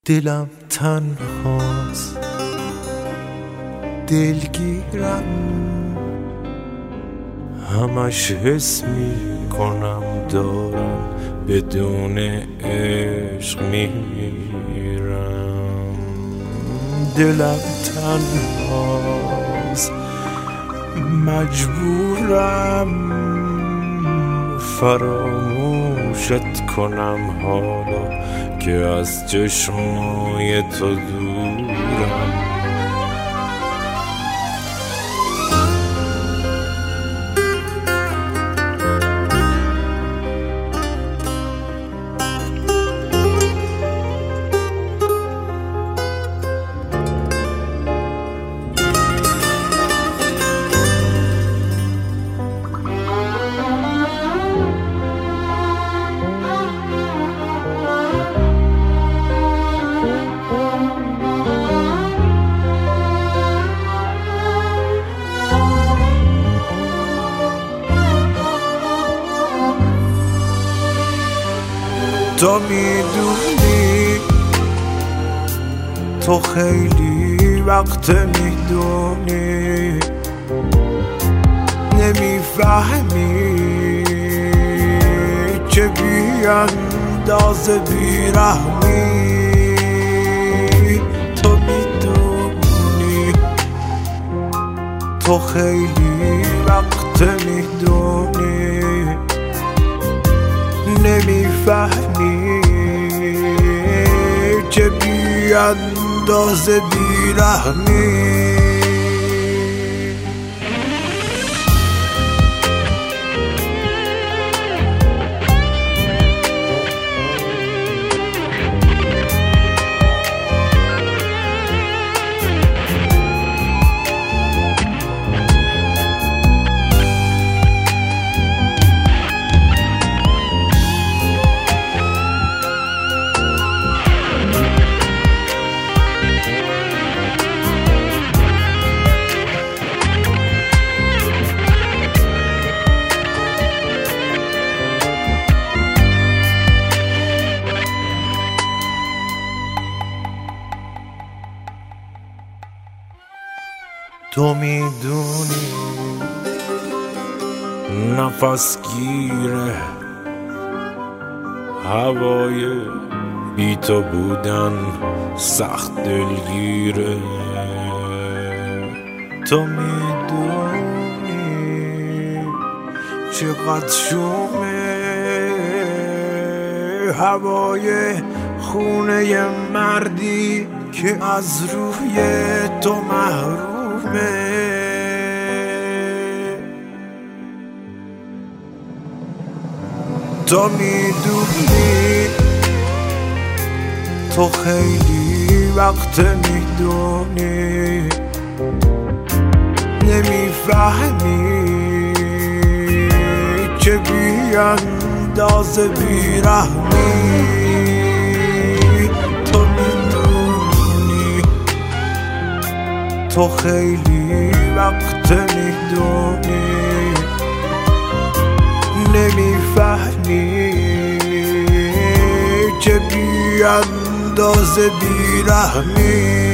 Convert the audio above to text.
دلم تنهاست، دلگیرم، همش حس میکنم دارم بدون عشق میمیرم. دلم تنهاست، مجبورم فراموشت کنم حالا که از چشمای تو دورم. تو میدونی، تو خیلی وقت میدونی، نمیفهمی چه بیاندازه بیرحمی. تو میدونی، تو خیلی وقت میدونی، نمیفهمی چه بیاندازه بیرحمی. تو میدونی، نفس گیره هوای بی تو بودن، سخت دلگیره. تو میدونی چقدر شومه هوای خونه مردی که از روی تو محرومه. تو میدونی، تو خیلی وقت میدونی، نمیفهمی چه بیاندازه بیرحمی. تو میدونی، تو خیلی وقت میدونی، نمیفهمی چه بیاندازه بیرحمی.